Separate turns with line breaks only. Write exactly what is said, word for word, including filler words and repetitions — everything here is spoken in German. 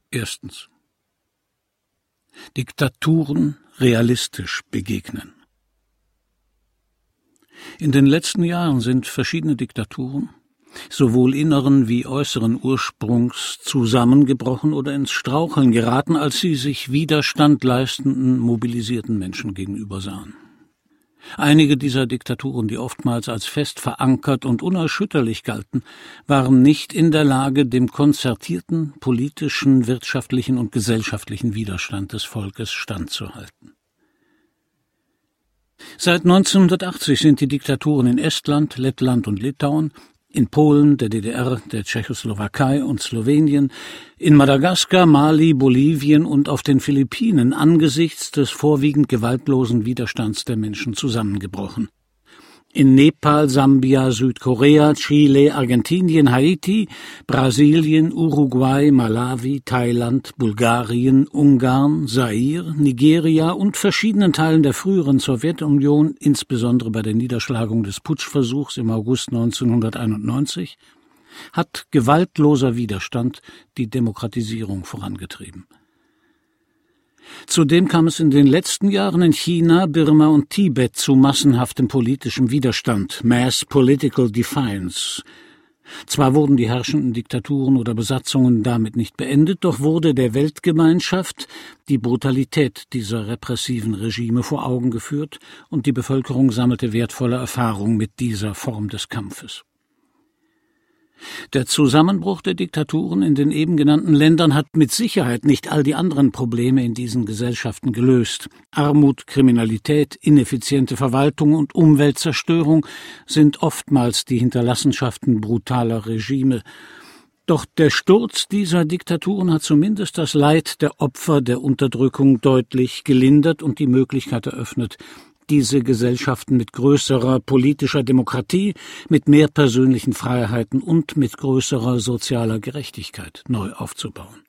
Erstens. Diktaturen realistisch begegnen. In den letzten Jahren sind verschiedene Diktaturen, sowohl inneren wie äußeren Ursprungs, zusammengebrochen oder ins Straucheln geraten, als sie sich Widerstand leistenden, mobilisierten Menschen gegenüber sahen. Einige dieser Diktaturen, die oftmals als fest verankert und unerschütterlich galten, waren nicht in der Lage, dem konzertierten politischen, wirtschaftlichen und gesellschaftlichen Widerstand des Volkes standzuhalten. Seit neunzehnhundertachtzig sind die Diktaturen in Estland, Lettland und Litauen, in Polen, der D D R, der Tschechoslowakei und Slowenien, in Madagaskar, Mali, Bolivien und auf den Philippinen angesichts des vorwiegend gewaltlosen Widerstands der Menschen zusammengebrochen. In Nepal, Sambia, Südkorea, Chile, Argentinien, Haiti, Brasilien, Uruguay, Malawi, Thailand, Bulgarien, Ungarn, Zaire, Nigeria und verschiedenen Teilen der früheren Sowjetunion, insbesondere bei der Niederschlagung des Putschversuchs im August neunzehnhunderteinundneunzig, hat gewaltloser Widerstand die Demokratisierung vorangetrieben. Zudem kam es in den letzten Jahren in China, Birma und Tibet zu massenhaftem politischem Widerstand, Mass Political Defiance. Zwar wurden die herrschenden Diktaturen oder Besatzungen damit nicht beendet, doch wurde der Weltgemeinschaft die Brutalität dieser repressiven Regime vor Augen geführt und die Bevölkerung sammelte wertvolle Erfahrung mit dieser Form des Kampfes. Der Zusammenbruch der Diktaturen in den eben genannten Ländern hat mit Sicherheit nicht all die anderen Probleme in diesen Gesellschaften gelöst. Armut, Kriminalität, ineffiziente Verwaltung und Umweltzerstörung sind oftmals die Hinterlassenschaften brutaler Regime. Doch der Sturz dieser Diktaturen hat zumindest das Leid der Opfer der Unterdrückung deutlich gelindert und die Möglichkeit eröffnet, diese Gesellschaften mit größerer politischer Demokratie, mit mehr persönlichen Freiheiten und mit größerer sozialer Gerechtigkeit neu aufzubauen.